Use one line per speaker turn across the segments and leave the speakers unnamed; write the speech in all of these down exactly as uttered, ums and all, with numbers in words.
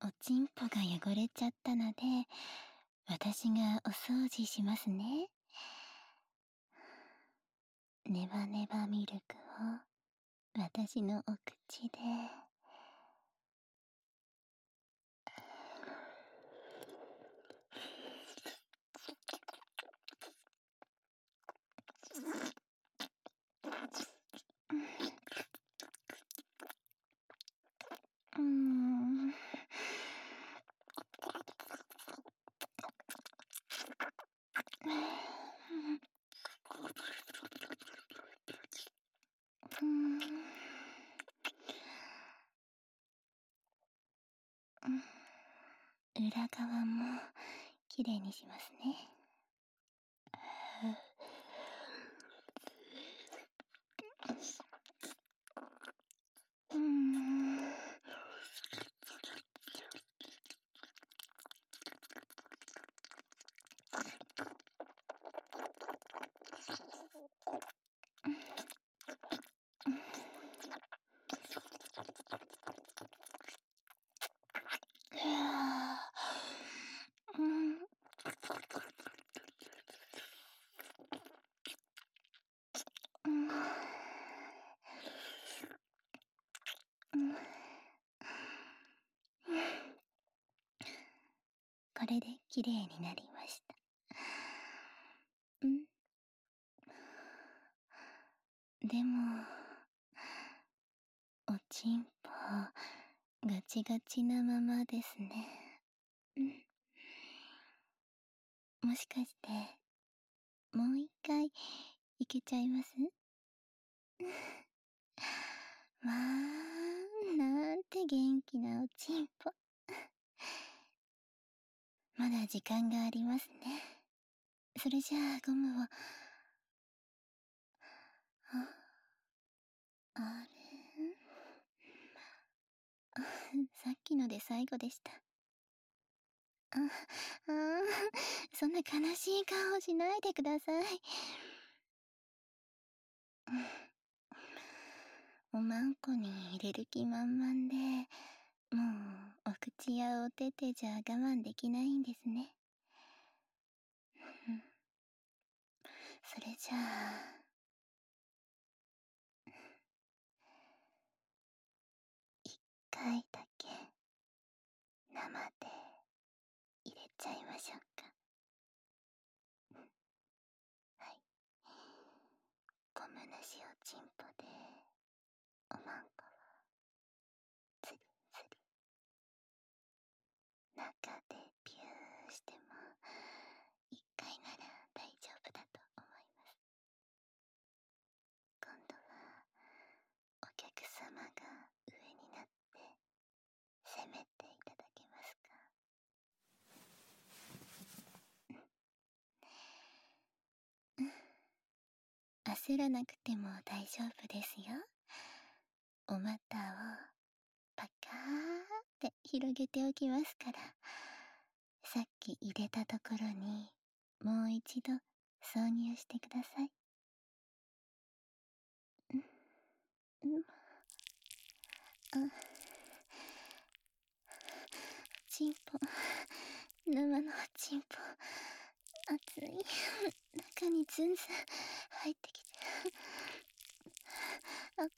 おちんぽが汚れちゃったので、私がお掃除しますね。ネバネバミルクを私のお口で。うーん。うん。裏側もきれいにしますね。うーん。うん。うん。うん。これできれいになりました。うん。でも、おちんぽ、ガチガチなままですね。うん。もしかして、もう一回、いけちゃいます？まあ、なんて元気なおちんぽ。まだ時間がありますね。それじゃあ、ゴムを。あ、あれさっきので最後でした。あ、あーそんな悲しい顔しないでください。おまんこに入れる気満々で、もうお口やお手手じゃ我慢できないんですね。それじゃあ、一回だけ生で入れちゃいましょうか。はい。ゴムなしおちんぽで、おまんこをつりつり。中でピューしても、一回なら大丈夫だと思います。今度は、お客様が上になって、攻めていただけますか？焦らなくても大丈夫ですよ。お股をパカーって広げておきますから、さっき入れたところにもう一度挿入してください。うんうんあちんぽ、生のおちんぽ、熱い。中にズンズン入ってきて。あ、うん。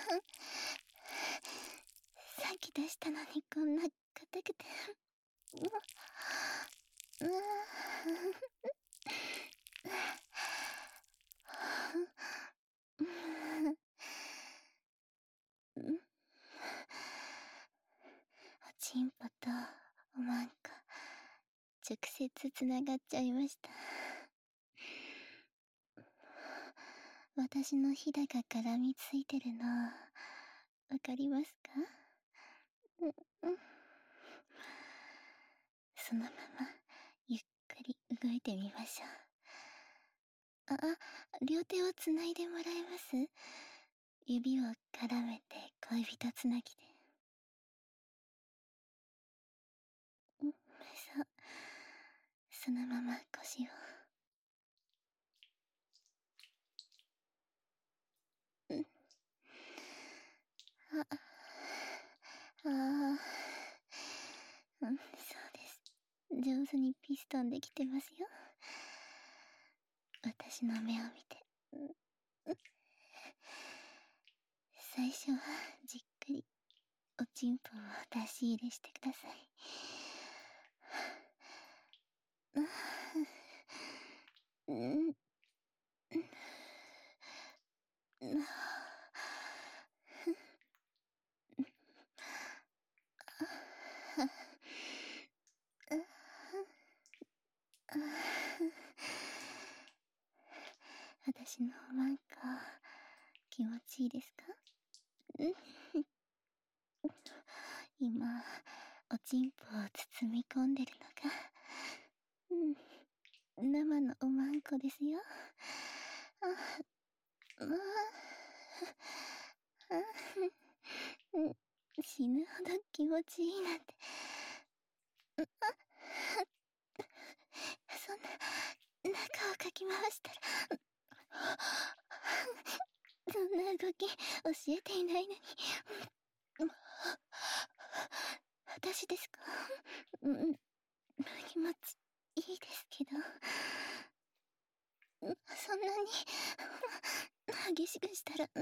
さっき出したのにこんな硬くて。うわ、うわ。うんおちんぽとおまんこ直接つながっちゃいました。私のひだが絡みついてるのわかりますか？うんうんそのままゆっくり動いてみましょう。あ、両手をつないでもらえます？指を絡めて恋人つなぎで。うん、そう。そのまま腰を。うん。あ、ああ。 上手にピストンできてますよ。私の目を見て。最初はじっくりおちんぽを出し入れしてください。うん。私のおまんこ気持ちいいですか？今おちんぽを包み込んでるのが、うん、生のおまんこですよ。あああ死ぬほど気持ちいいなんて。そんな中をかき回したらそんな動き教えていないのに。私ですか？うん、気持ちいいですけど、そんなに激しくしたら、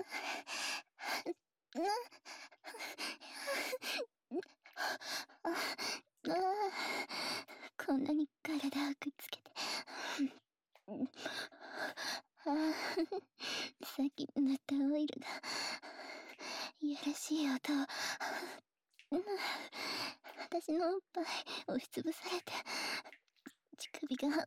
こんなに体をくっつけて、さっき塗ったオイルがいやらしい音を、私のおっぱい押しつぶされて、乳首が、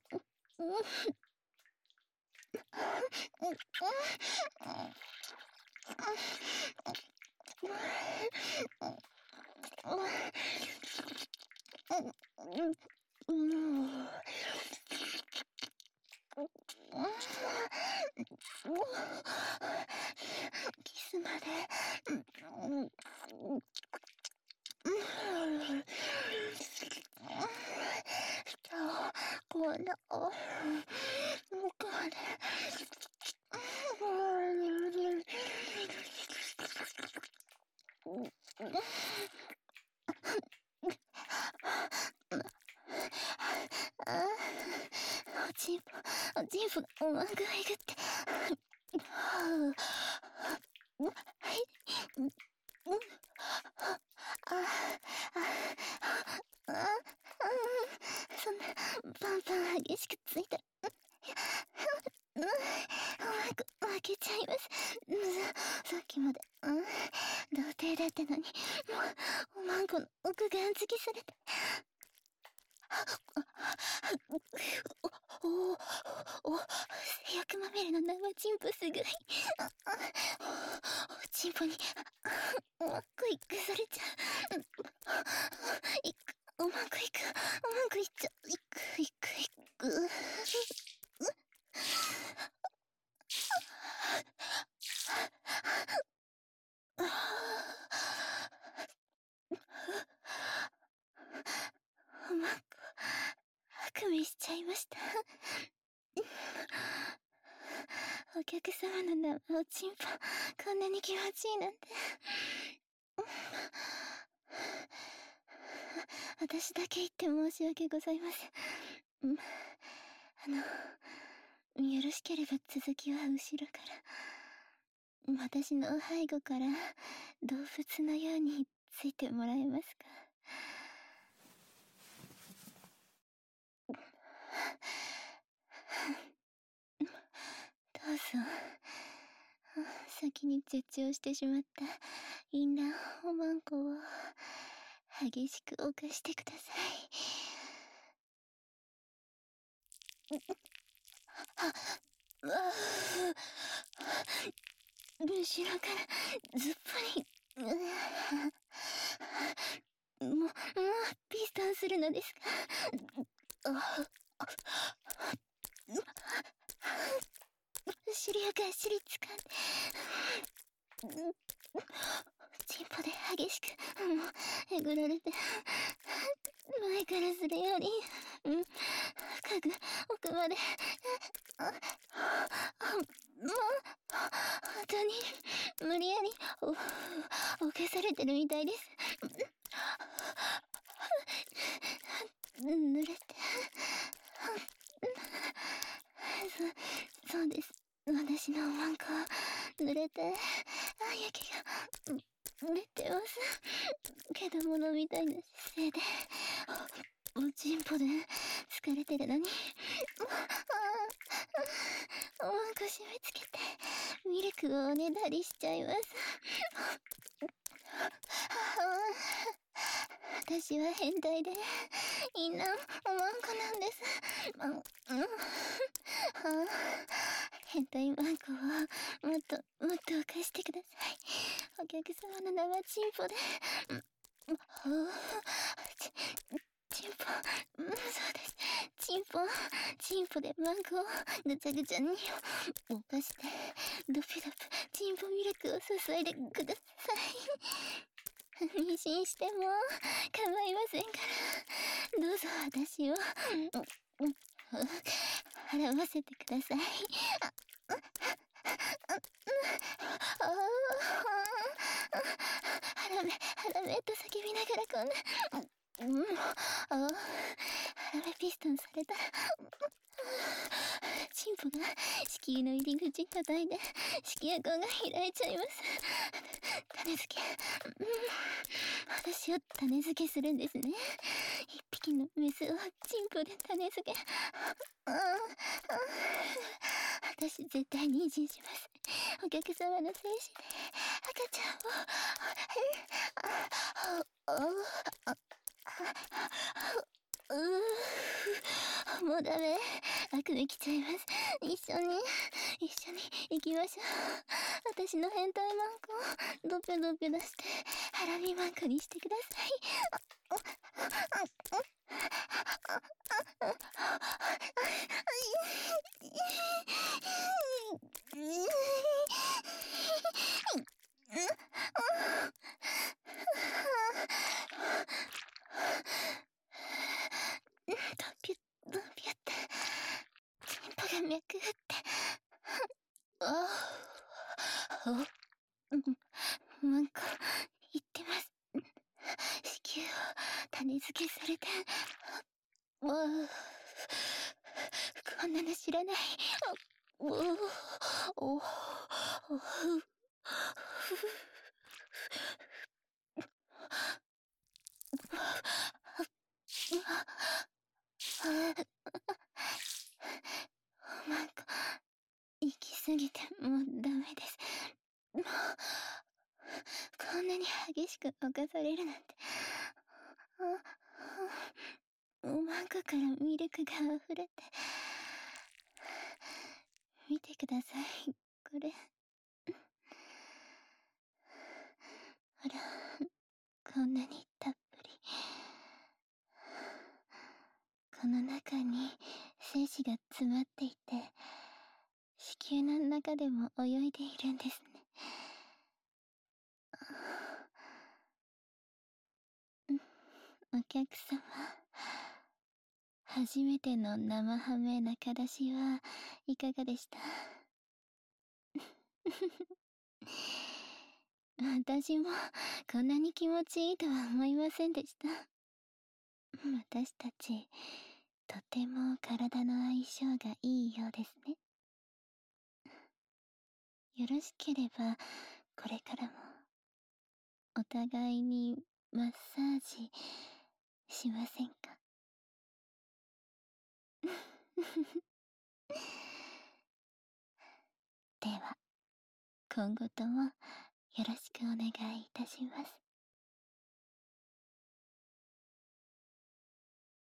キスまで、こんな奥まで。おちんぽ、おちんぽがおまんこえぐって。はい。ああ、そんなパンパン激しくついたら、おまんこ負けちゃいます。さっきまで童貞だったのに、もうおまんこの奥が突きされて。おおおお製薬まみれの生チンポすごい。おちんぽにおまんこいくされちゃう。いくおまんこいくおまんこいっちゃう。いくいくいく。おまんこあくびしちゃいました。お客様の生おちんぽこんなに気持ちいいなんて。私だけ言って申し訳ございません。あのよろしければ続きは後ろから、私の背後から動物のようについてもらえますか？どうぞ。先に絶頂してしまった淫乱おまんこを激しく犯してください。うわ後ろからずっぽり。もうもうピストンするのですか？尻をがっしりつかんで、チンポで激しくえぐられて、前からするより深く奥まで、もう本当に無理やりお犯されてるみたいです。 濡れてそそうです。私のおまんこ濡れて、あ、雪が濡れてます。けどものみたいな姿勢でおちんぽで疲れてるのにおまんこ締め付けてミルクをおねだりしちゃいます。私は変態でみんなおまんこなんです。ま、うん、はあ、変態マンコをもっともっと浮かしてください。お客様の生チンポで、うん、はあ、ち、チンポ、うん、そうです。チンポ、チンポでマンコをぐちゃぐちゃにぼかして、ドピドピ、チンポミルクを注いでください。妊娠しても構いませんから、どうぞ私を、うん、うん、払わせてください。あ、ああ、ハラメ、ハラメと叫びながらこんな、うん、ああ、ハラメピストンされたら、チンポが子宮の入り口に叩いて子宮口が開いちゃいます。種付け、うん、私を種付けするんですね。一匹のメスをチンポで種付け。ああ、私絶対妊娠します。お客様の精子で赤ちゃんを、ああ、ああ、うー、もうダメ。悪夢来ちゃいます。一緒に一緒に行きましょう。私の変態マンコをドペドペ出してハラミマンコにしてください。ドピュッドピュッてチンポが脈打ってああ、うん、マンコ言ってます。子宮を種付けされて、わあ、こんなの知らない。おおおおふマンコ行き過ぎてもうダメです。もうこんなに激しく侵されるなんて。おまんこからミルクが溢れて。見てください。これ。ほら、こんなにたっぷり。この中に精子が詰まっていて、子宮の中でも泳いでいるんですね。お客様、初めての生ハメ中出しはいかがでした？私もこんなに気持ちいいとは思いませんでした。私たち、とても体の相性がいいようですね。よろしければ、これからも、お互いにマッサージしませんか？では、今後ともよろしくお願いいたします。